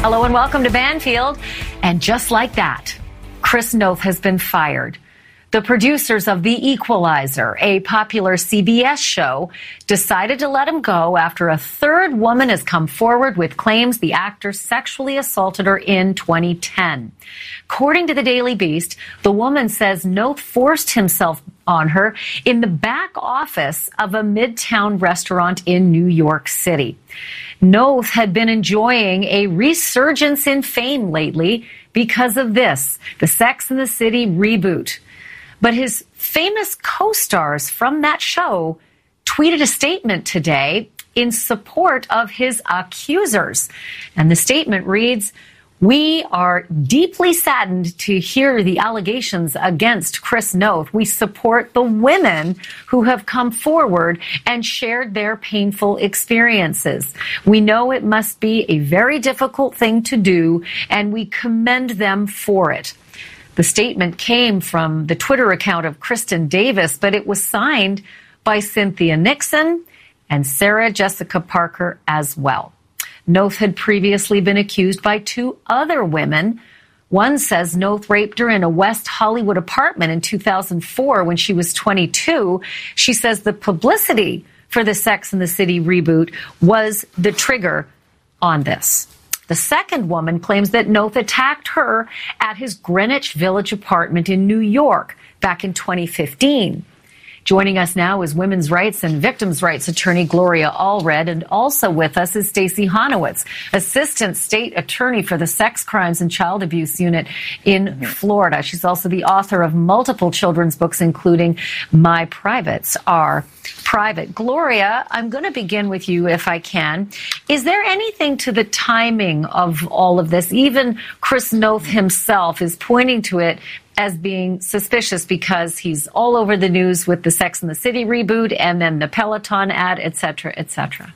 Hello and welcome to Banfield. And just like that, Chris Noth has been fired. The producers of The Equalizer, a popular CBS show, decided to let him go after a third woman has come forward with claims the actor sexually assaulted her in 2010. According to the Daily Beast, the woman says Noth forced himself on her in the back office of a midtown restaurant in New York City. Noth had been enjoying a resurgence in fame lately because of this, the Sex and the City reboot. But his famous co-stars from that show tweeted a statement today in support of his accusers. And the statement reads, "We are deeply saddened to hear the allegations against Chris Noth. We support the women who have come forward and shared their painful experiences. We know it must be a very difficult thing to do, and we commend them for it." The statement came from the Twitter account of Kristen Davis, but it was signed by Cynthia Nixon and Sarah Jessica Parker as well. Noth had previously been accused by two other women. One says Noth raped her in a West Hollywood apartment in 2004 when she was 22. She says the publicity for the Sex and the City reboot was the trigger on this. The second woman claims that Noth attacked her at his Greenwich Village apartment in New York back in 2015. Joining us now is women's rights and victims' rights attorney Gloria Allred, and also with us is Stacey Honowitz, assistant state attorney for the Sex Crimes and Child Abuse Unit in Florida. She's also the author of multiple children's books, including My Privates Are Private. Gloria, I'm going to begin with you if I can. Is there anything to the timing of all of this? Even Chris Noth himself is pointing to it as being suspicious because he's all over the news with the Sex and the City reboot and then the Peloton ad, et cetera, et cetera.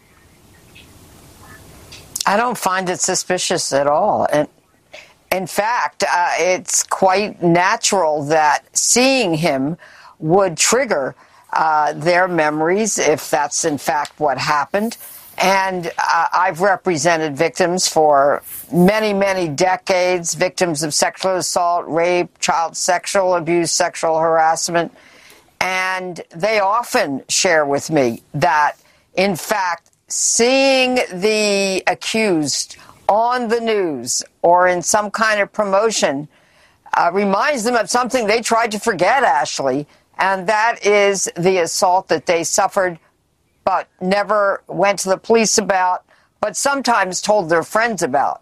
I don't find it suspicious at all. And in fact, it's quite natural that seeing him would trigger their memories, if that's in fact what happened. And I've represented victims for many, many decades, victims of sexual assault, rape, child sexual abuse, sexual harassment. And they often share with me that, in fact, seeing the accused on the news or in some kind of promotion reminds them of something they tried to forget, Ashley, and that is the assault that they suffered but never went to the police about, but sometimes told their friends about.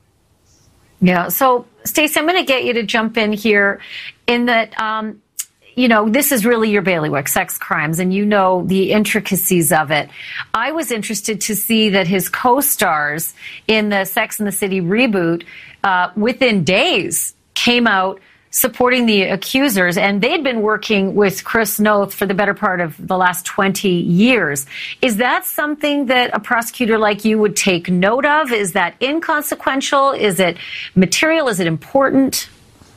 Yeah. So, Stacey, I'm going to get you to jump in here in that, this is really your bailiwick, sex crimes, and you know the intricacies of it. I was interested to see that his co-stars in the Sex and the City reboot, within days, came out supporting the accusers, and they'd been working with Chris Noth for the better part of the last 20 years. Is that something that a prosecutor like you would take note of? Is that inconsequential? Is it material? Is it important?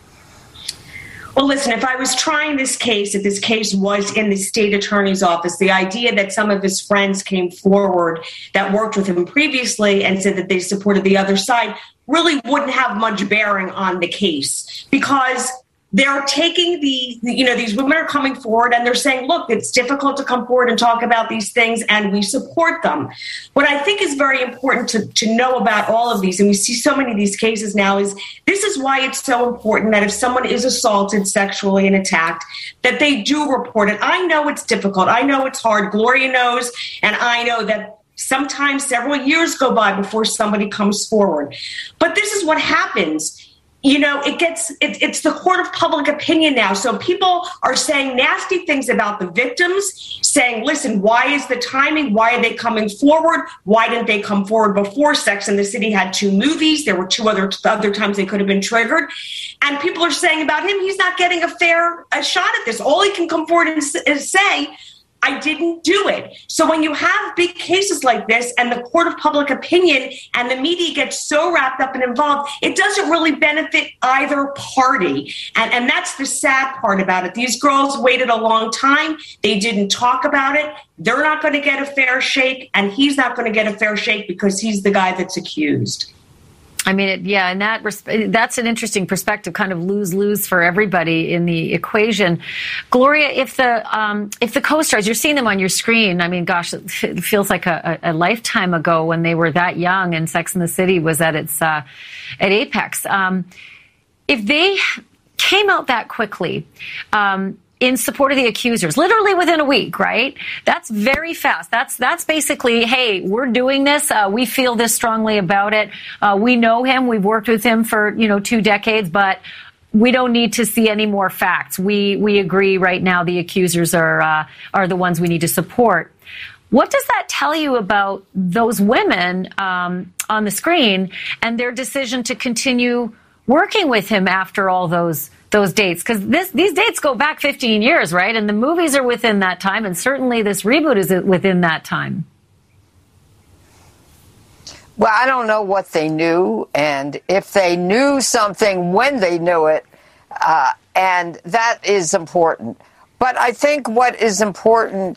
Well, listen, if I was trying this case, if this case was in the state attorney's office, the idea that some of his friends came forward that worked with him previously and said that they supported the other side really wouldn't have much bearing on the case, because they're taking these women are coming forward and they're saying, look, it's difficult to come forward and talk about these things, and we support them. What I think is very important to know about all of these, and we see so many of these cases now, is this is why it's so important that if someone is assaulted sexually and attacked, that they do report it. I know it's difficult. I know it's hard. Gloria knows, and I know that sometimes several years go by before somebody comes forward. But this is what happens. It's the court of public opinion now. So people are saying nasty things about the victims, saying, listen, why is the timing? Why are they coming forward? Why didn't they come forward before? Sex and the City had 2 movies. There were 2 other times they could have been triggered. And people are saying about him, he's not getting a shot at this. All he can come forward and say, I didn't do it. So when you have big cases like this and the court of public opinion and the media gets so wrapped up and involved, it doesn't really benefit either party. And that's the sad part about it. These girls waited a long time. They didn't talk about it. They're not going to get a fair shake, and he's not going to get a fair shake because he's the guy that's accused. I mean, in that that's an interesting perspective, kind of lose-lose for everybody in the equation. Gloria, if the co-stars, you're seeing them on your screen, I mean, gosh, it feels like a lifetime ago when they were that young and Sex and the City was at its at apex. If they came out that quickly, in support of the accusers, literally within a week, right? That's very fast. That's basically, hey, we're doing this. We feel this strongly about it. We know him. We've worked with him for, 2 decades, but we don't need to see any more facts. We agree right now the accusers are the ones we need to support. What does that tell you about those women on the screen and their decision to continue working with him after all those dates? Because these dates go back 15 years, right? And the movies are within that time, and certainly this reboot is within that time. Well, I don't know what they knew, and if they knew something, when they knew it, and that is important. But I think what is important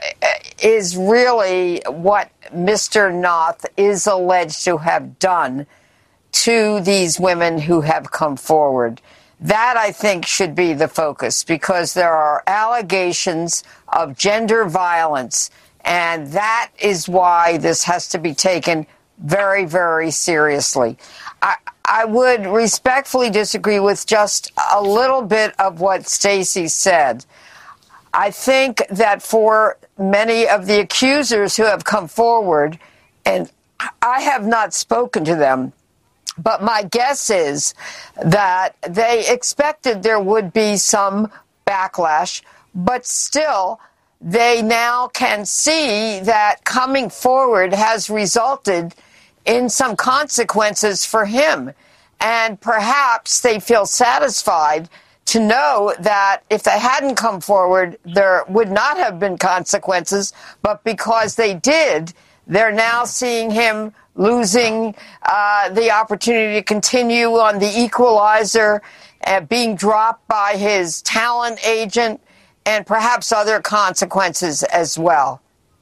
is really what Mr. Noth is alleged to have done to these women who have come forward. That, I think, should be the focus, because there are allegations of gender violence, and that is why this has to be taken very, very seriously. I would respectfully disagree with just a little bit of what Stacey said. I think that for many of the accusers who have come forward, and I have not spoken to them, but my guess is that they expected there would be some backlash, but still they now can see that coming forward has resulted in some consequences for him. And perhaps they feel satisfied to know that if they hadn't come forward, there would not have been consequences, but because they did, they're now seeing him losing the opportunity to continue on The Equalizer, being dropped by his talent agent, and perhaps other consequences as well.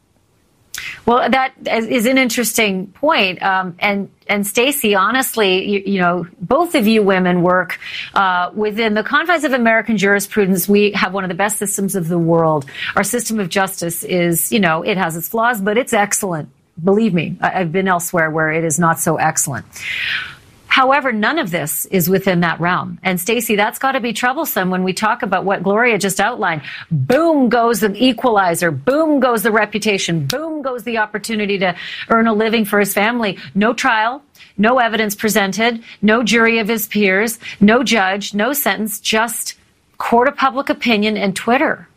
Well, that is an interesting point. And Stacey, honestly, both of you women work within the confines of American jurisprudence. We have one of the best systems of the world. Our system of justice is, it has its flaws, but it's excellent. Believe me, I've been elsewhere where it is not so excellent. However, none of this is within that realm. And Stacey, that's got to be troublesome when we talk about what Gloria just outlined. Boom goes the equalizer. Boom goes the reputation. Boom goes the opportunity to earn a living for his family. No trial, no evidence presented, no jury of his peers, no judge, no sentence, just court of public opinion and Twitter.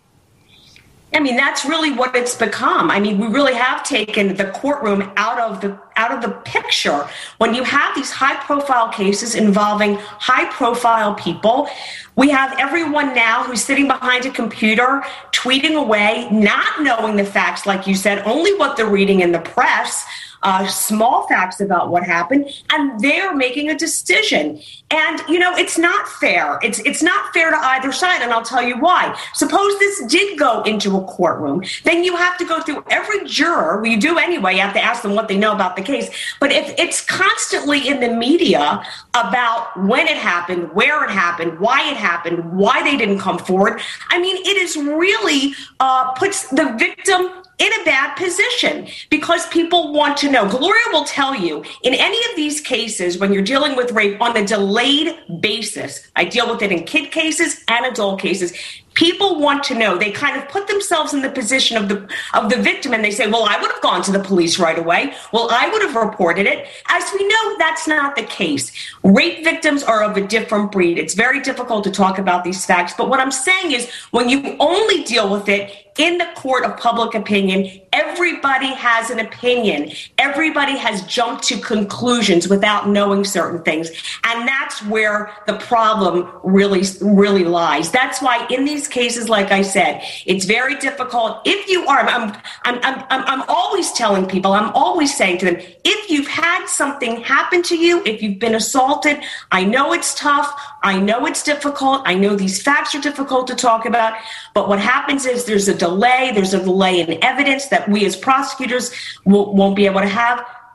I mean, that's really what it's become. I mean, we really have taken the courtroom out of the picture. When you have these high-profile cases involving high-profile people, we have everyone now who's sitting behind a computer, tweeting away, not knowing the facts, like you said, only what they're reading in the press, small facts about what happened, and they're making a decision. And, it's not fair. It's not fair to either side, and I'll tell you why. Suppose this did go into a courtroom, then you have to go through every juror. Well, you do anyway. You have to ask them what they know about the case. But if it's constantly in the media about when it happened, where it happened, why they didn't come forward, I mean, it is really puts the victim in a bad position because people want to know. Gloria will tell you, in any of these cases, when you're dealing with rape on a delayed basis, I deal with it in kid cases and adult cases, people want to know. They kind of put themselves in the position of the victim, and they say, well, I would have gone to the police right away. Well, I would have reported it. As we know, that's not the case. Rape victims are of a different breed. It's very difficult to talk about these facts. But what I'm saying is, when you only deal with it in the court of public opinion, everybody has an opinion. Everybody has jumped to conclusions without knowing certain things. And that's where the problem really, really lies. That's why in these cases, like I said, it's very difficult. If you are, I'm always telling people, I'm always saying to them, if you've had something happen to you, if you've been assaulted, I know it's tough. I know it's difficult. I know these facts are difficult to talk about. But what happens is there's a delay in evidence that we as prosecutors won't be able to have.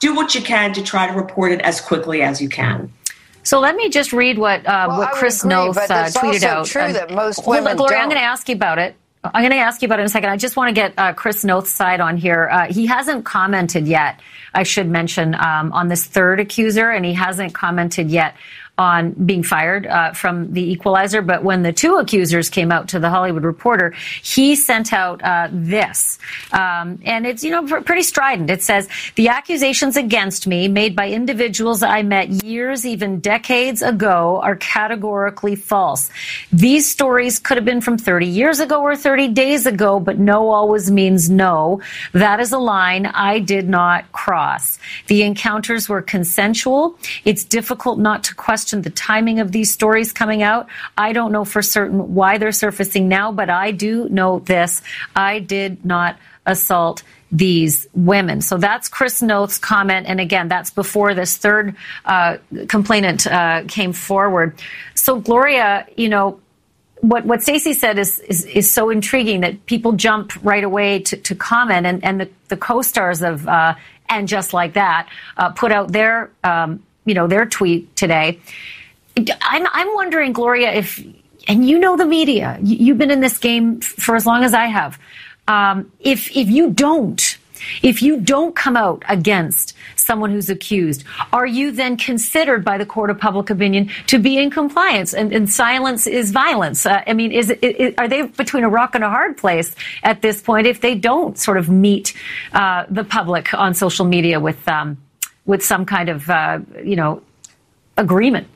do what you can to try to report it as quickly as you can. So let me just read what Chris Noth tweeted out. True that most women Gloria, don't. I'm going to ask you about it. in a second. I just want to get Chris Noth's side on here. He hasn't commented yet, I should mention, on this third accuser, and he hasn't commented yet on being fired from the Equalizer. But when the two accusers came out to the Hollywood Reporter, he sent out this. And it's, pretty strident. It says, the accusations against me made by individuals I met years, even decades ago, are categorically false. These stories could have been from 30 years ago or 30 days ago, but no always means no. That is a line I did not cross. The encounters were consensual. It's difficult not to question the timing of these stories coming out. I don't know for certain why they're surfacing now, but I do know this. I did not assault these women. So that's Chris Noth's comment. And again, that's before this third complainant came forward. So Gloria, what Stacey said is so intriguing that people jump right away to comment, and the co-stars of And Just Like That put out their their tweet today. I'm wondering, Gloria, and the media, you've been in this game for as long as I have. If you don't come out against someone who's accused, are you then considered by the court of public opinion to be in compliance? And silence is violence. Are they between a rock and a hard place at this point if they don't sort of meet the public on social media with some kind of agreement?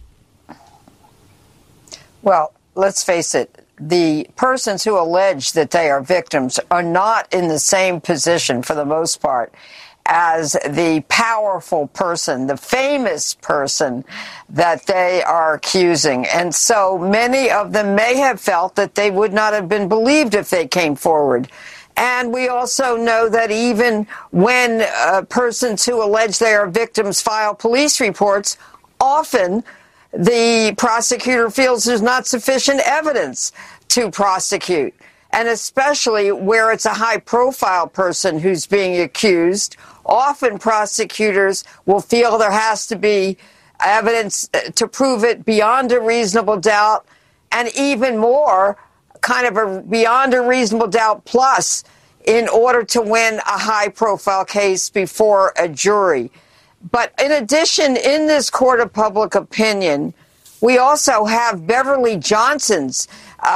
Well, let's face it. The persons who allege that they are victims are not in the same position, for the most part, as the powerful person, the famous person that they are accusing. And so many of them may have felt that they would not have been believed if they came forward. And we also know that even when persons who allege they are victims file police reports, often the prosecutor feels there's not sufficient evidence to prosecute. And especially where it's a high-profile person who's being accused, often prosecutors will feel there has to be evidence to prove it beyond a reasonable doubt, and even more, kind of a beyond a reasonable doubt plus, in order to win a high-profile case before a jury. But in addition, in this court of public opinion, we also have Beverly Johnson's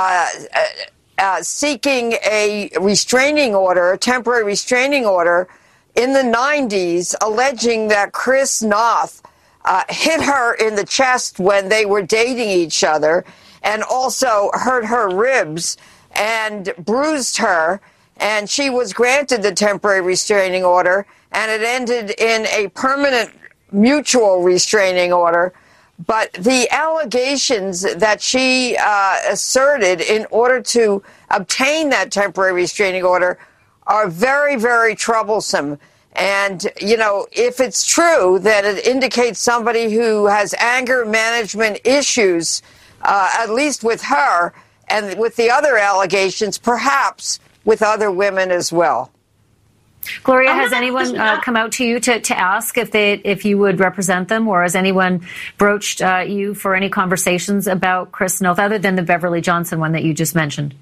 seeking a restraining order, a temporary restraining order, in the 90s, alleging that Chris Noth hit her in the chest when they were dating each other, and also hurt her ribs and bruised her. And she was granted the temporary restraining order, and it ended in a permanent mutual restraining order. But the allegations that she asserted in order to obtain that temporary restraining order are very, very troublesome. And, if it's true that it indicates somebody who has anger management issues, at least with her, and with the other allegations, perhaps with other women as well. Gloria, has anyone come out to you to ask if you would represent them, or has anyone broached you for any conversations about Chris Noth other than the Beverly Johnson one that you just mentioned?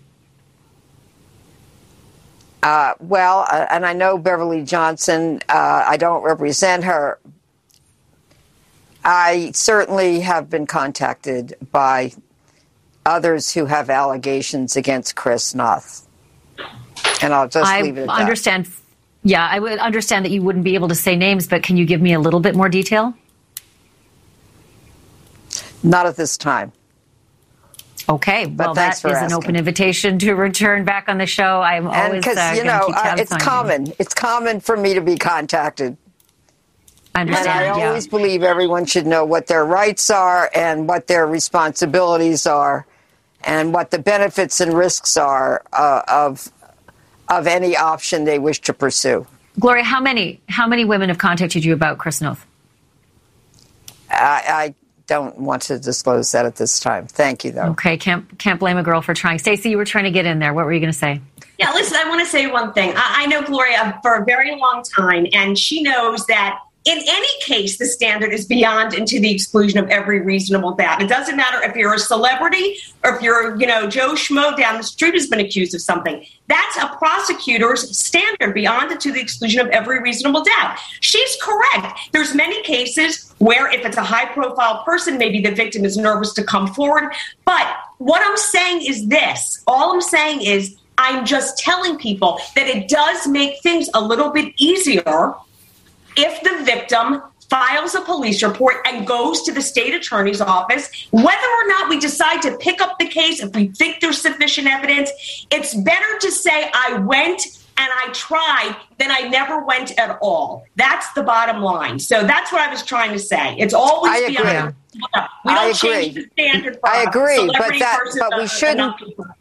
And I know Beverly Johnson. I don't represent her. I certainly have been contacted by others who have allegations against Chris Noth. And I'll just leave it at that. Understand. Yeah, I would understand that you wouldn't be able to say names, but can you give me a little bit more detail? Not at this time. Okay, well, that is an open invitation to return back on the show. I'm always going to keep tabs it's common. You. It's common for me to be contacted. I understand. And I always believe everyone should know what their rights are and what their responsibilities are, and what the benefits and risks are of any option they wish to pursue. Gloria, how many women have contacted you about Chris Noth? I don't want to disclose that at this time. Thank you, though. Okay, can't blame a girl for trying. Stacey, you were trying to get in there. What were you going to say? Yeah, listen, I want to say one thing. I know Gloria for a very long time, and she knows that in any case, the standard is beyond and to the exclusion of every reasonable doubt. It doesn't matter if you're a celebrity or if you're, Joe Schmo down the street who's been accused of something. That's a prosecutor's standard, beyond and to the exclusion of every reasonable doubt. She's correct. There's many cases where if it's a high-profile person, maybe the victim is nervous to come forward. But what I'm saying is this. All I'm saying is I'm just telling people that it does make things a little bit easier if the victim files a police report and goes to the state attorney's office. Whether or not we decide to pick up the case, if we think there's sufficient evidence, it's better to say I went and I tried than I never went at all. That's the bottom line. So that's what I was trying to say. It's always beyond. We don't change the standard for I agree, but we shouldn't.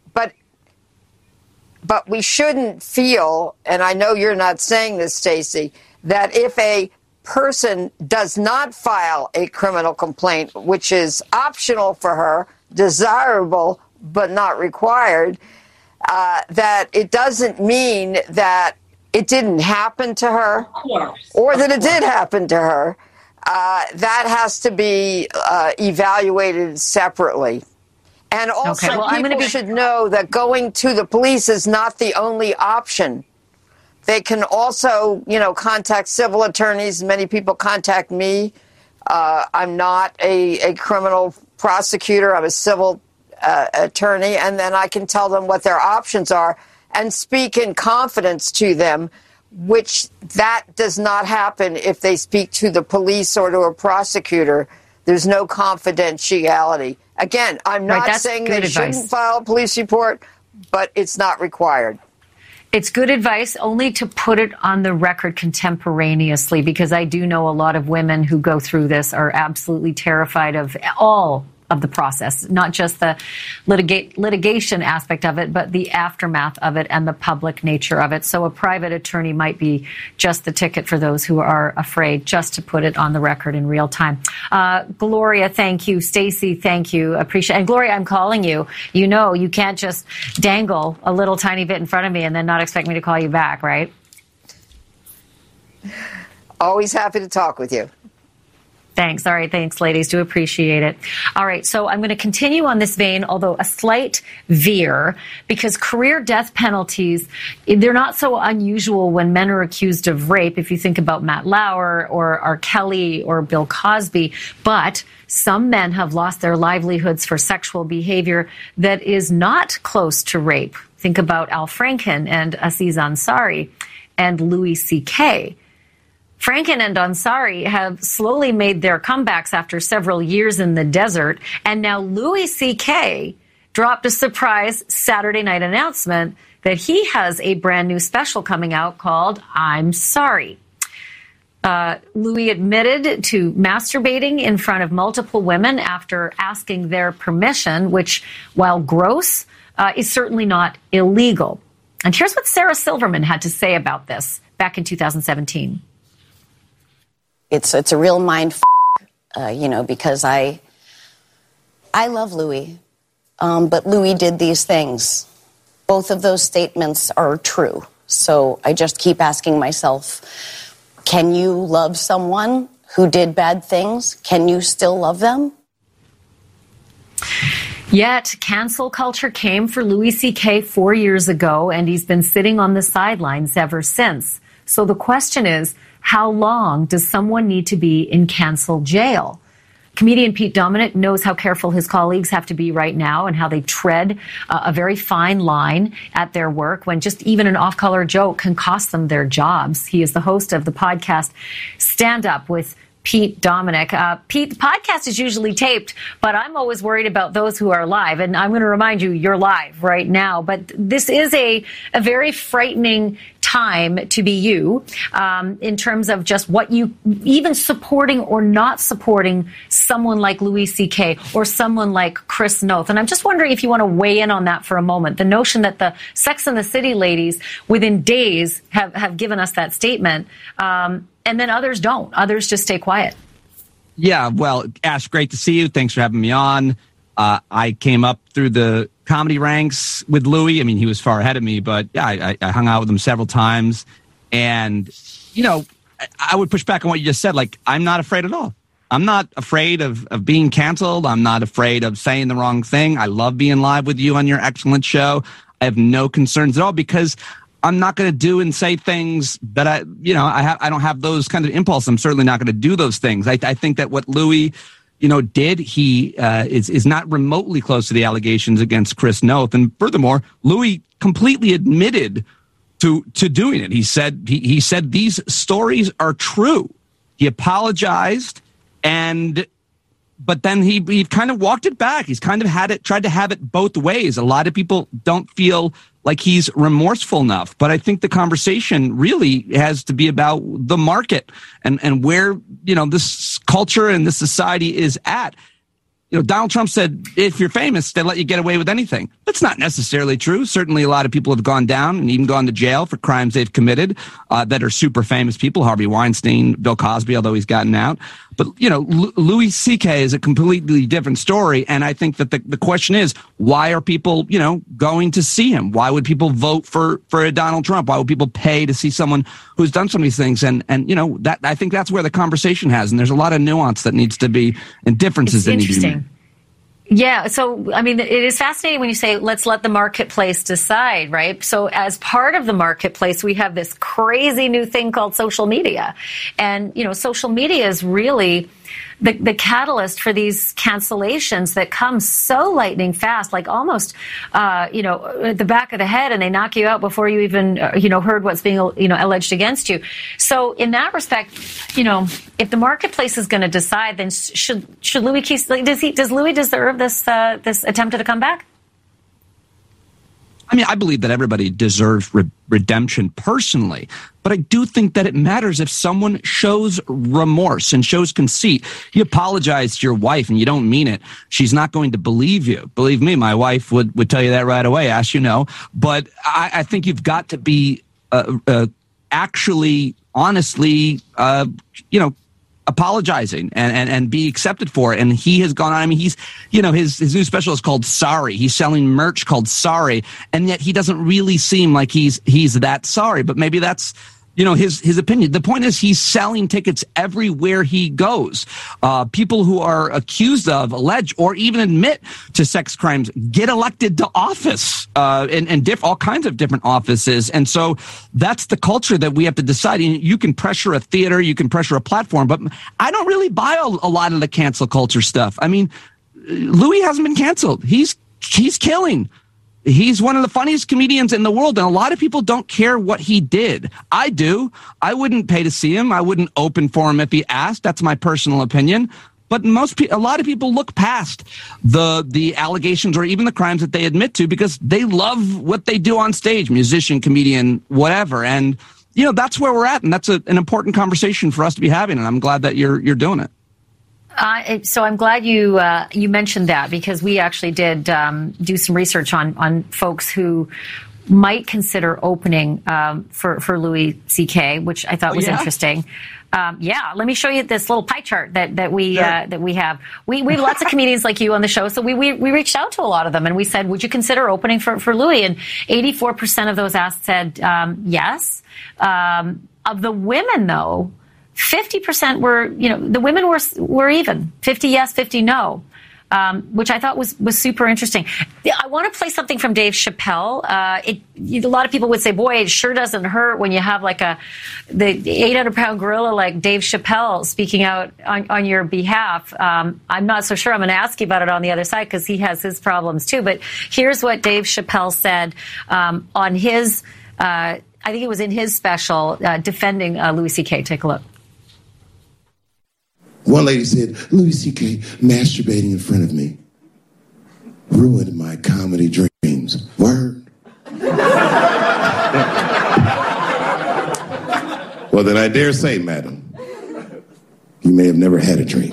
But we shouldn't feel, and I know you're not saying this, Stacey, that if a person does not file a criminal complaint, which is optional for her, desirable but not required, that it doesn't mean that it didn't happen to her, or that it did happen to her. That has to be evaluated separately. And also, people should know that going to the police is not the only option. They can also, contact civil attorneys. Many people contact me. I'm not a criminal prosecutor. I'm a civil attorney. And then I can tell them what their options are and speak in confidence to them, which that does not happen if they speak to the police or to a prosecutor. There's no confidentiality. Again, I'm not saying they shouldn't file a police report, but it's not required. It's good advice only to put it on the record contemporaneously, because I do know a lot of women who go through this are absolutely terrified of all of the process, not just the litigation aspect of it, but the aftermath of it and the public nature of it. So a private attorney might be just the ticket for those who are afraid, just to put it on the record in real time. Gloria, thank you. Stacey, thank you. Appreciate it. And Gloria, I'm calling you. You can't just dangle a little tiny bit in front of me and then not expect me to call you back, right? Always happy to talk with you. Thanks. All right. Thanks, ladies. Do appreciate it. All right. So I'm going to continue on this vein, although a slight veer, because career death penalties, they're not so unusual when men are accused of rape. If you think about Matt Lauer or R. Kelly or Bill Cosby, but some men have lost their livelihoods for sexual behavior that is not close to rape. Think about Al Franken and Aziz Ansari and Louis C.K. Franken and Ansari have slowly made their comebacks after several years in the desert, and now Louis C.K. dropped a surprise Saturday night announcement that he has a brand new special coming out called I'm Sorry. Louis admitted to masturbating in front of multiple women after asking their permission, which, while gross, is certainly not illegal. And here's what Sarah Silverman had to say about this back in 2017. It's a real mind because I love Louis, but Louis did these things. Both of those statements are true. So I just keep asking myself, can you love someone who did bad things? Can you still love them? Yet cancel culture came for Louis C.K. 4 years ago, and he's been sitting on the sidelines ever since. So the question is, how long does someone need to be in cancel jail? Comedian Pete Dominick knows how careful his colleagues have to be right now and how they tread a very fine line at their work when just even an off-color joke can cost them their jobs. He is the host of the podcast Stand Up with Pete Dominick. Pete, the podcast is usually taped, but I'm always worried about those who are live. And I'm going to remind you, you're live right now. But this is a very frightening time to be you in terms of just what you, even supporting or not supporting someone like Louis C.K. or someone like Chris Noth. And I'm just wondering if you want to weigh in on that for a moment. The notion that the Sex and the City ladies within days have given us that statement. And then others don't. Others just stay quiet. Yeah, well, Ash, great to see you. Thanks for having me on. I came up through the comedy ranks with Louis. I mean, he was far ahead of me, but yeah, I hung out with him several times. And, I would push back on what you just said. Like, I'm not afraid at all. I'm not afraid of being canceled. I'm not afraid of saying the wrong thing. I love being live with you on your excellent show. I have no concerns at all because I'm not going to do and say things that I don't have those kind of impulses. I'm certainly not going to do those things. I think that what Louis, did, he is not remotely close to the allegations against Chris Noth. And furthermore, Louis completely admitted to doing it. He said these stories are true. He apologized. But then he kind of walked it back. He's kind of tried to have it both ways. A lot of people don't feel like he's remorseful enough. But I think the conversation really has to be about the market and where, this culture and this society is at. Donald Trump said, if you're famous, they let you get away with anything. That's not necessarily true. Certainly a lot of people have gone down and even gone to jail for crimes they've committed that are super famous people. Harvey Weinstein, Bill Cosby, although he's gotten out. But, Louis C.K. is a completely different story. And I think that the question is, why are people, going to see him? Why would people vote for a Donald Trump? Why would people pay to see someone who's done some of these things? And that I think that's where the conversation has. And there's a lot of nuance that needs to be and differences that need to be made. Yeah. So, it is fascinating when you say, let's let the marketplace decide, right? So as part of the marketplace, we have this crazy new thing called social media. And, social media is really the catalyst for these cancellations that come so lightning fast, like almost, at the back of the head, and they knock you out before you even, heard what's being, alleged against you. So in that respect, if the marketplace is going to decide, then should Louis does Louis deserve this attempt at a comeback? I believe that everybody deserves redemption personally, but I do think that it matters if someone shows remorse and shows conceit. You apologize to your wife and you don't mean it. She's not going to believe you. Believe me, my wife would tell you that right away, as you know. But I think you've got to be actually, honestly, apologizing and be accepted for it. And he has gone on. He's, his new special is called Sorry. He's selling merch called Sorry. And yet he doesn't really seem like he's that sorry, but maybe that's, his opinion. The point is he's selling tickets everywhere he goes. People who are accused of, alleged, or even admit to sex crimes get elected to office, and all kinds of different offices. And so that's the culture that we have to decide. You can pressure a theater, you can pressure a platform, but I don't really buy a lot of the cancel culture stuff. Louis hasn't been canceled. He's killing. He's one of the funniest comedians in the world, and a lot of people don't care what he did. I do. I wouldn't pay to see him. I wouldn't open for him if he asked. That's my personal opinion. But a lot of people look past the allegations or even the crimes that they admit to because they love what they do on stage, musician, comedian, whatever. And, that's where we're at, and that's an important conversation for us to be having, and I'm glad that you're doing it. So I'm glad you mentioned that because we actually did do some research on folks who might consider opening for Louis C.K., which I thought was interesting. Let me show you this little pie chart that we have. We have lots of comedians like you on the show, so we reached out to a lot of them and we said, would you consider opening for Louis? And 84% of those asked said yes. Of the women, though, 50% were, the women were even 50 yes, 50 no, which I thought was super interesting. I want to play something from Dave Chappelle. A lot of people would say, boy, it sure doesn't hurt when you have like the 800-pound gorilla like Dave Chappelle speaking out on your behalf. I'm not so sure I'm going to ask you about it on the other side because he has his problems too. But here's what Dave Chappelle said on his, I think it was in his special defending Louis C.K. Take a look. One lady said, Louis C.K. masturbating in front of me ruined my comedy dreams. Word. Well, then I dare say, madam, you may have never had a dream.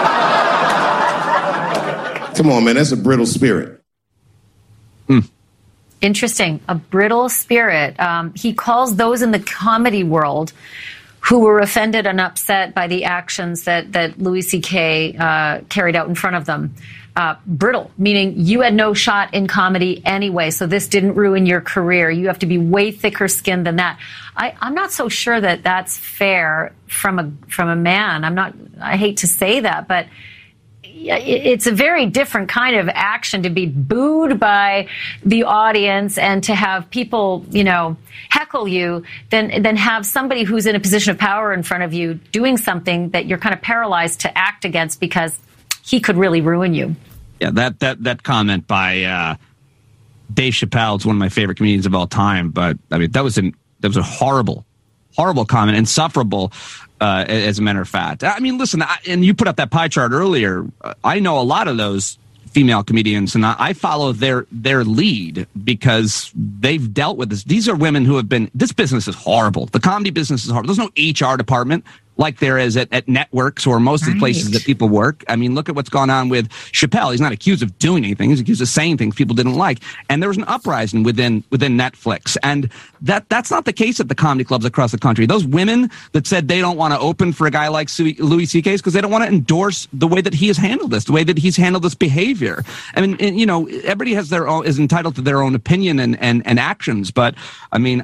Come on, man, that's a brittle spirit. Interesting. A brittle spirit. He calls those in the comedy world who were offended and upset by the actions that Louis C.K. Carried out in front of them. brittle, meaning you had no shot in comedy anyway, so this didn't ruin your career. You have to be way thicker skinned than that. I'm not so sure that that's fair from a man. I hate to say that, but it's a very different kind of action to be booed by the audience and to have people, heckle you than have somebody who's in a position of power in front of you doing something that you're kind of paralyzed to act against because he could really ruin you. Yeah, that comment by Dave Chappelle is one of my favorite comedians of all time. But I mean, that was a horrible comment, insufferable. As a matter of fact, I mean, listen, and you put up that pie chart earlier. I know a lot of those female comedians, and I follow their lead because they've dealt with this. These are women who have been. This business is horrible. The comedy business is horrible. There's no HR department like there is at networks or most of the places that people work. I mean, look at what's gone on with Chappelle. He's not accused of doing anything. He's accused of saying things people didn't like. And there was an uprising within Netflix. And that's not the case at the comedy clubs across the country. Those women that said they don't want to open for a guy like Louis C.K. because they don't want to endorse the way that he has handled this, the way that he's handled this behavior. I mean, everybody has is entitled to their own opinion and actions. But I mean,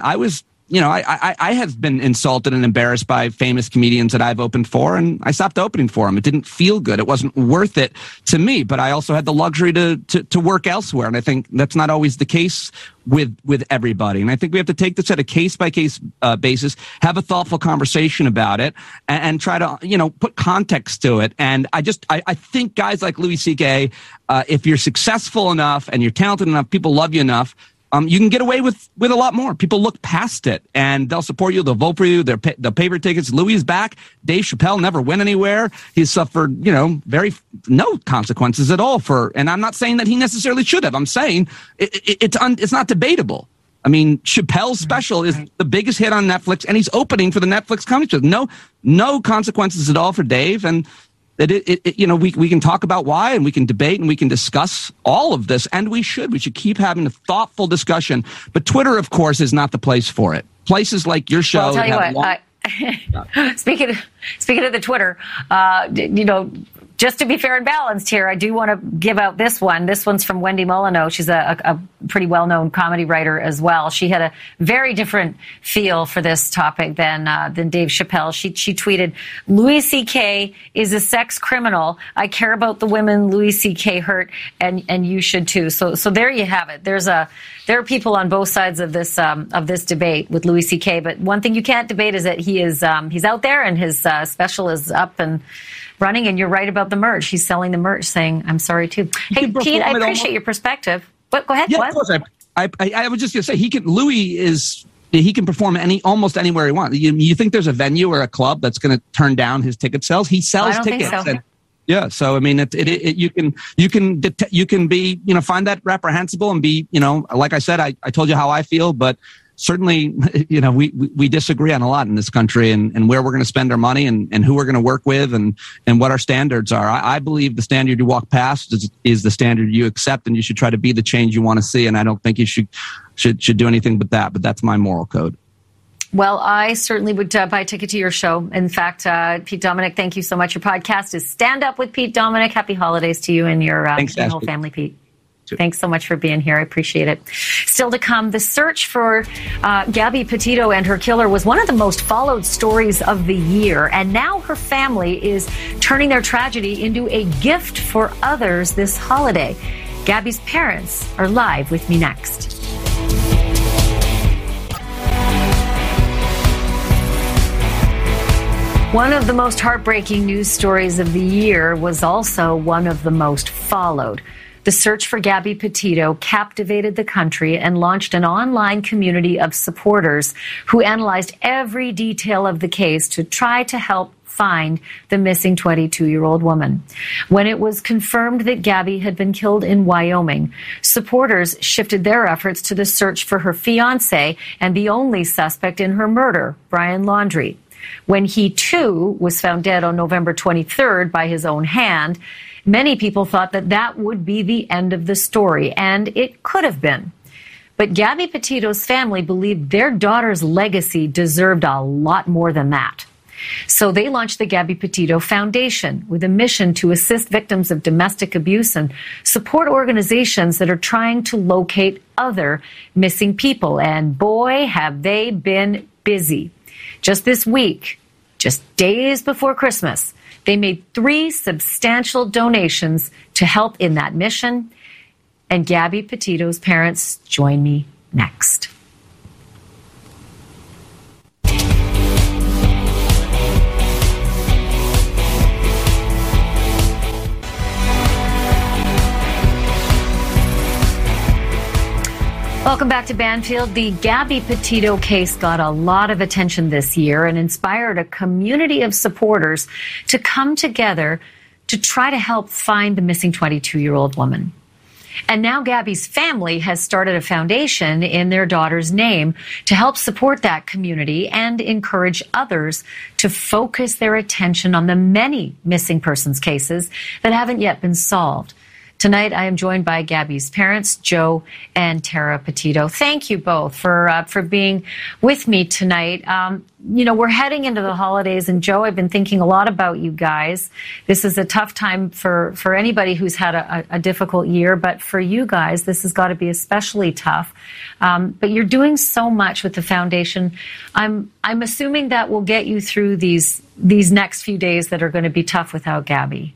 I have been insulted and embarrassed by famous comedians that I've opened for, and I stopped opening for them. It didn't feel good. It wasn't worth it to me, but I also had the luxury to work elsewhere. And I think that's not always the case with everybody. And I think we have to take this at a case-by-case basis, have a thoughtful conversation about it, and try to, put context to it. And I think guys like Louis C.K., if you're successful enough and you're talented enough, people love you enough, you can get away with a lot more. People look past it, and they'll support you. They'll vote for you. They'll pay for tickets. Louis is back. Dave Chappelle never went anywhere. He's suffered, no consequences at all and I'm not saying that he necessarily should have. I'm saying it's not debatable. I mean, Chappelle's special is the biggest hit on Netflix, and he's opening for the Netflix comedy show. No consequences at all for Dave, and we can talk about why, and we can debate, and we can discuss all of this, and we should keep having a thoughtful discussion. But Twitter, of course, is not the place for it. Places like your show. Well, I'll tell you what. Speaking of the Twitter, just to be fair and balanced here, I do want to give out this one. This one's from Wendy Molyneux. She's a pretty well-known comedy writer as well. She had a very different feel for this topic than Dave Chappelle. She tweeted, "Louis C.K. is a sex criminal. I care about the women Louis C.K. hurt, and you should too." So there you have it. There are people on both sides of this debate with Louis C.K. But one thing you can't debate is that he's out there, and his special is up and running, and you're right about the merch. He's selling the merch, saying, "I'm sorry too." Hey, Pete, I appreciate your perspective. But go ahead. Yeah, of course. I was just going to say, Louis can perform almost anywhere he wants. You think there's a venue or a club that's going to turn down his ticket sales? He sells tickets. Think so. Yeah, so I mean, you can be, find that reprehensible and be, like I said, I told you how I feel, but certainly, we disagree on a lot in this country, and where we're going to spend our money, and who we're going to work with, and what our standards are. I believe the standard you walk past is the standard you accept, and you should try to be the change you want to see. And I don't think you should do anything but that. But that's my moral code. Well, I certainly would buy a ticket to your show. In fact, Pete Dominick, thank you so much. Your podcast is Stand Up with Pete Dominick. Happy holidays to you and your whole family, Pete. Thanks so much for being here. I appreciate it. Still to come, the search for Gabby Petito and her killer was one of the most followed stories of the year. And now her family is turning their tragedy into a gift for others this holiday. Gabby's parents are live with me next. One of the most heartbreaking news stories of the year was also one of the most followed. The search for Gabby Petito captivated the country and launched an online community of supporters who analyzed every detail of the case to try to help find the missing 22-year-old woman. When it was confirmed that Gabby had been killed in Wyoming, supporters shifted their efforts to the search for her fiancé and the only suspect in her murder, Brian Laundrie. When he, too, was found dead on November 23rd by his own hand, many people thought that would be the end of the story, and it could have been. But Gabby Petito's family believed their daughter's legacy deserved a lot more than that. So they launched the Gabby Petito Foundation with a mission to assist victims of domestic abuse and support organizations that are trying to locate other missing people. And boy, have they been busy. Just this week, just days before Christmas, they made 3 substantial donations to help in that mission. And Gabby Petito's parents join me next. Welcome back to Banfield. The Gabby Petito case got a lot of attention this year and inspired a community of supporters to come together to try to help find the missing 22-year-old woman. And now Gabby's family has started a foundation in their daughter's name to help support that community and encourage others to focus their attention on the many missing persons cases that haven't yet been solved. Tonight, I am joined by Gabby's parents, Joe and Tara Petito. Thank you both for being with me tonight. We're heading into the holidays, and Joe, I've been thinking a lot about you guys. This is a tough time for anybody who's had a difficult year, but for you guys, this has got to be especially tough. But you're doing so much with the foundation. I'm assuming that will get you through these next few days that are going to be tough without Gabby.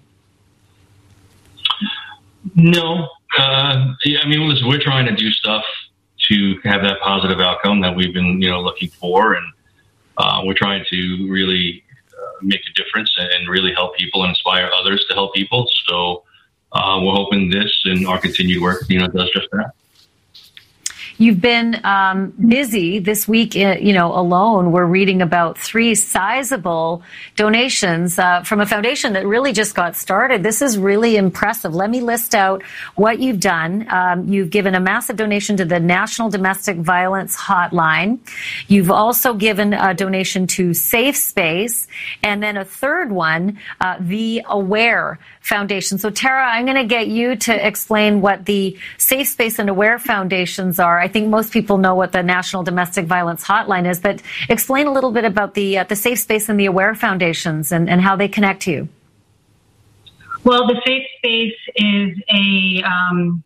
No. Listen, we're trying to do stuff to have that positive outcome that we've been, looking for. And we're trying to really make a difference and really help people and inspire others to help people. So we're hoping this and our continued work, does just that. You've been busy this week, alone. We're reading about 3 sizable donations from a foundation that really just got started. This is really impressive. Let me list out what you've done. You've given a massive donation to the National Domestic Violence Hotline. You've also given a donation to Safe Space, and then a third one, the Aware Foundation. So, Tara, I'm going to get you to explain what the Safe Space and Aware Foundations are. I think most people know what the National Domestic Violence Hotline is, but explain a little bit about the Safe Space and the Aware Foundations and how they connect to you. Well, the Safe Space is I'm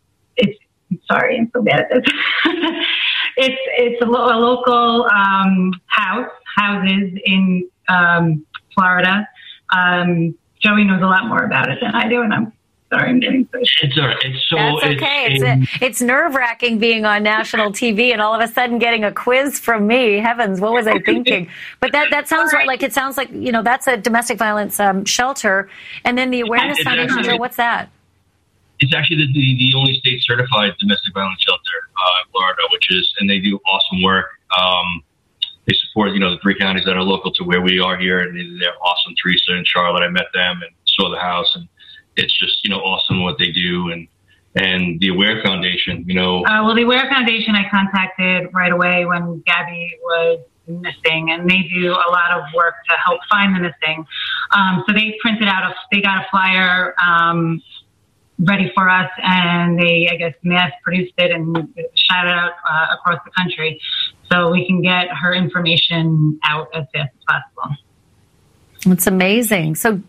so bad at this. it's a local houses in Florida. Joey knows a lot more about it than I do, and I'm sorry, I'm getting so. It's all right. That's okay. It's nerve-wracking being on national TV and all of a sudden getting a quiz from me. Heavens, what was I thinking? But that sounds right. Like it sounds like that's a domestic violence shelter, and then the Awareness Foundation. Joe, what's that? It's actually the only state certified domestic violence shelter in Florida, and they do awesome work. They support, the 3 counties that are local to where we are here, and they're awesome. Teresa and Charlotte, I met them and saw the house, and it's just, awesome what they do. And the Aware Foundation, the Aware Foundation I contacted right away when Gabby was missing, and they do a lot of work to help find the missing. So they they got a flyer ready for us, and they, I guess, mass produced it and shot it out across the country so we can get her information out as fast as possible. It's amazing. So,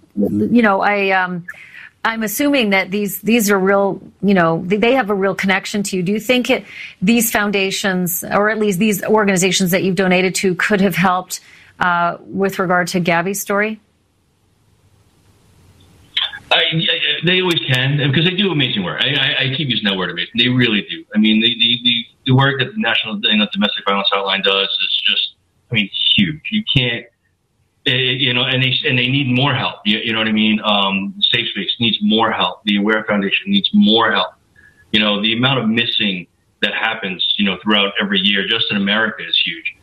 I'm assuming that these are real, they have a real connection to you. Do you think these foundations, or at least these organizations that you've donated to, could have helped with regard to Gabby's story? They always can, because they do amazing work. I keep using that word, amazing. They really do. I mean, the work that the National Domestic Violence Hotline does is just, huge. You can't, and they need more help. You know what I mean? Safe Space needs more help. The Aware Foundation needs more help. The amount of missing that happens, throughout every year, just in America, is huge.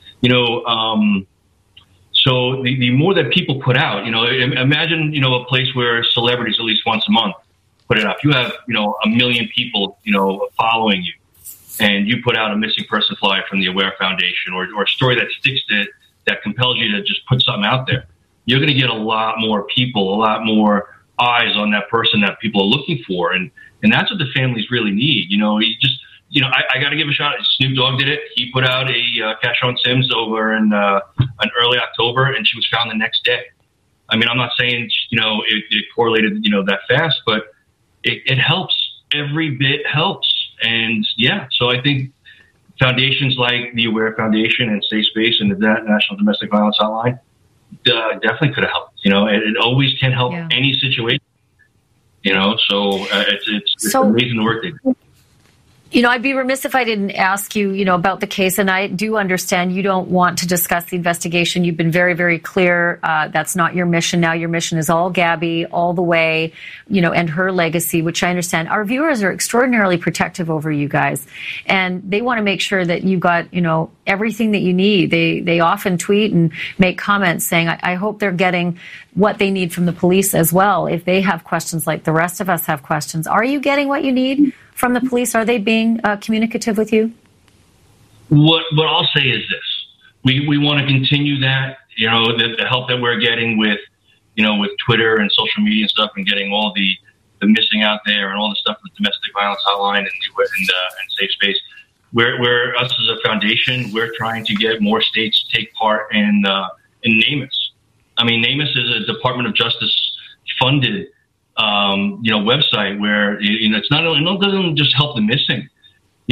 So the more that people put out, imagine, a place where celebrities at least once a month put it up. You have, 1 million people, following you, and you put out a missing person flyer from the Aware Foundation or a story that sticks that compels you to just put something out there. You're going to get a lot more people, a lot more eyes on that person that people are looking for. And that's what the families really need. I got to give a shout. Snoop Dogg did it. He put out a Catch on Sims over in early October, and she was found the next day. I mean, I'm not saying, it correlated, that fast, but it helps. Every bit helps. And so I think foundations like the Aware Foundation and Safe Space and the National Domestic Violence Hotline definitely could have helped. It always can help any situation. So it's amazing the work they do. I'd be remiss if I didn't ask you, about the case. And I do understand you don't want to discuss the investigation. You've been very, very clear. That's not your mission. Now your mission is all Gabby, all the way, and her legacy, which I understand. Our viewers are extraordinarily protective over you guys. And they want to make sure that you got, everything that you need. They often tweet and make comments saying, I hope they're getting what they need from the police as well. If they have questions like the rest of us have questions, are you getting what you need from the police? Are they being communicative with you? What I'll say is this: we want to continue that. The help that we're getting with, with Twitter and social media and stuff, and getting all the missing out there and all the stuff with Domestic Violence Hotline and Safe Space. We're us as a foundation. We're trying to get more states to take part in NamUs. I mean, NamUs is a Department of Justice funded website where it's not only, it doesn't just help the missing, they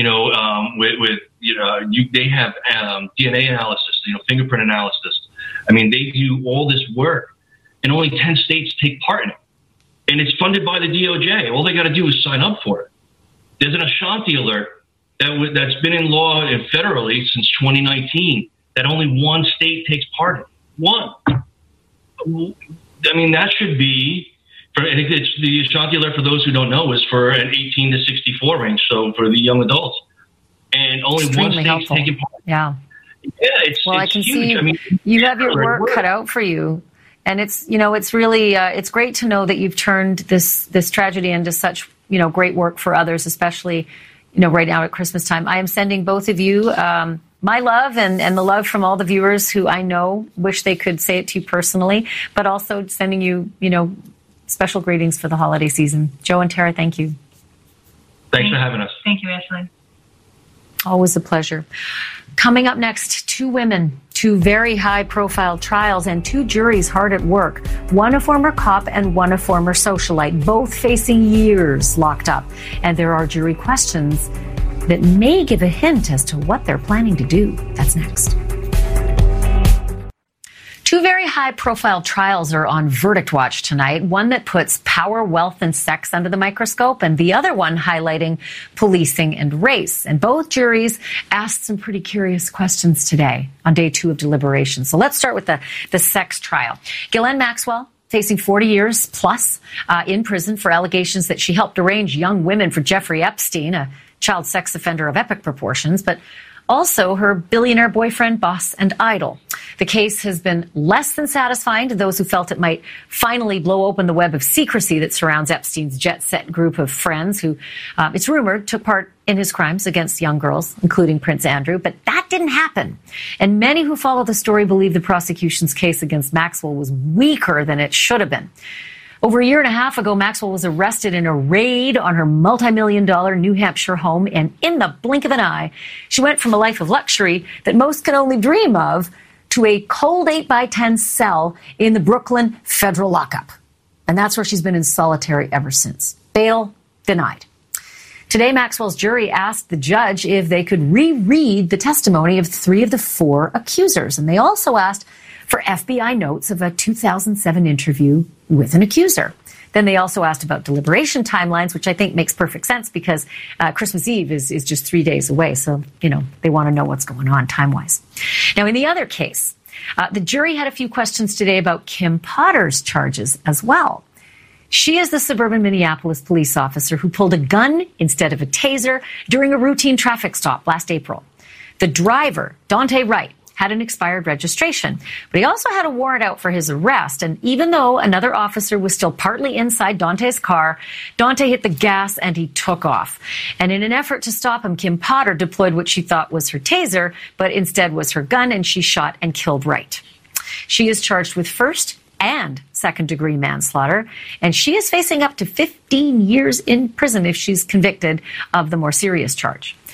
have DNA analysis, fingerprint analysis. I mean, they do all this work, and only 10 states take part in it, and it's funded by the DOJ. All they got to do is sign up for it. There's an Ashanti alert that's been in law federally since 2019 that only one state takes part in. One. I mean, that should be. It's the Ashanti alert, for those who don't know, is for an 18 to 64 range, so for the young adults. And only one state's taking part. Yeah. Yeah, it's I can huge. see you have your work cut out for you. And it's really, it's great to know that you've turned this tragedy into such, great work for others, especially, right now at Christmas time. I am sending both of you my love and the love from all the viewers who I know wish they could say it to you personally, but also sending you, special greetings for the holiday season. Joe and Tara, thank you. Thanks for having us. Thank you, Ashley. Always a pleasure. Coming up next, two women, two very high-profile trials, and two juries hard at work. One a former cop and one a former socialite, both facing years locked up. And there are jury questions that may give a hint as to what they're planning to do. That's next. Two very high-profile trials are on verdict watch tonight, one that puts power, wealth, and sex under the microscope, and the other one highlighting policing and race. And both juries asked some pretty curious questions today on day 2 of deliberation. So let's start with the sex trial. Ghislaine Maxwell, facing 40 years plus in prison for allegations that she helped arrange young women for Jeffrey Epstein, a child sex offender of epic proportions, but also her billionaire boyfriend, boss, and idol. The case has been less than satisfying to those who felt it might finally blow open the web of secrecy that surrounds Epstein's jet-set group of friends who, it's rumored, took part in his crimes against young girls, including Prince Andrew. But that didn't happen. And many who follow the story believe the prosecution's case against Maxwell was weaker than it should have been. Over a year and a half ago, Maxwell was arrested in a raid on her multi-million-dollar New Hampshire home, and in the blink of an eye, she went from a life of luxury that most can only dream of to a cold 8x10 cell in the Brooklyn federal lockup. And that's where she's been in solitary ever since. Bail denied. Today, Maxwell's jury asked the judge if they could reread the testimony of 3 of the 4 accusers, and they also asked for FBI notes of a 2007 interview with an accuser. Then they also asked about deliberation timelines, which I think makes perfect sense because Christmas Eve is just 3 days away. So, they want to know what's going on time-wise. Now, in the other case, the jury had a few questions today about Kim Potter's charges as well. She is the suburban Minneapolis police officer who pulled a gun instead of a taser during a routine traffic stop last April. The driver, Dante Wright, had an expired registration, but he also had a warrant out for his arrest. And even though another officer was still partly inside Dante's car, Dante hit the gas and he took off. And in an effort to stop him, Kim Potter deployed what she thought was her taser, but instead was her gun, and she shot and killed Wright. She is charged with first and second-degree manslaughter, and she is facing up to 15 years in prison if she's convicted of the more serious charge.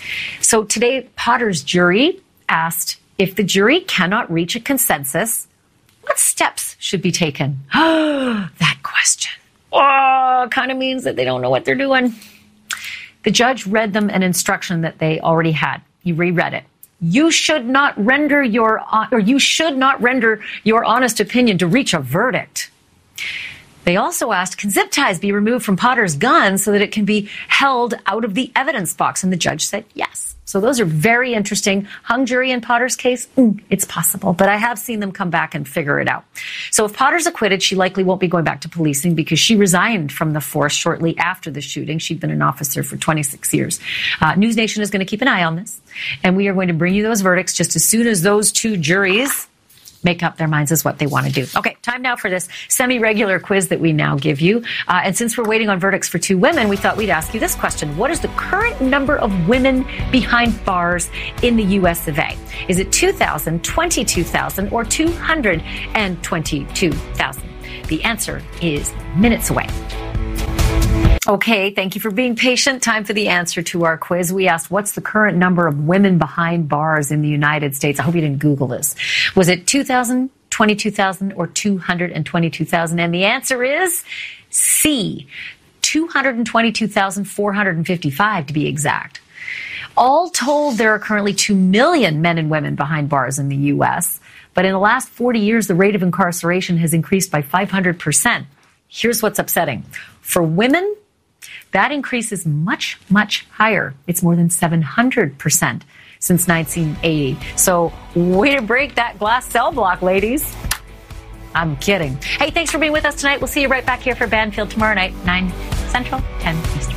So today, Potter's jury asked, if the jury cannot reach a consensus, what steps should be taken? That question. Kind of means that they don't know what they're doing. The judge read them an instruction that they already had. He reread it. You should not render your honest opinion to reach a verdict. They also asked, can zip ties be removed from Potter's gun so that it can be held out of the evidence box? And the judge said yes. So those are very interesting. Hung jury in Potter's case, it's possible, but I have seen them come back and figure it out. So if Potter's acquitted, she likely won't be going back to policing because she resigned from the force shortly after the shooting. She'd been an officer for 26 years. News Nation is going to keep an eye on this, and we are going to bring you those verdicts just as soon as those two juries make up their minds as what they want to do. Okay, time now for this semi-regular quiz that we now give you. And since we're waiting on verdicts for two women, we thought we'd ask you this question. What is the current number of women behind bars in the U.S. of A? Is it 2,000, 22,000, or 222,000? The answer is minutes away. Okay, thank you for being patient. Time for the answer to our quiz. We asked, what's the current number of women behind bars in the United States? I hope you didn't Google this. Was it 2,000, 22,000, or 222,000? And the answer is C, 222,455 to be exact. All told, there are currently 2 million men and women behind bars in the U.S., but in the last 40 years, the rate of incarceration has increased by 500%. Here's what's upsetting. For women, that increase is much, much higher. It's more than 700% since 1980. So way to break that glass cell block, ladies. I'm kidding. Hey, thanks for being with us tonight. We'll see you right back here for Banfield tomorrow night, 9 Central, 10 Eastern.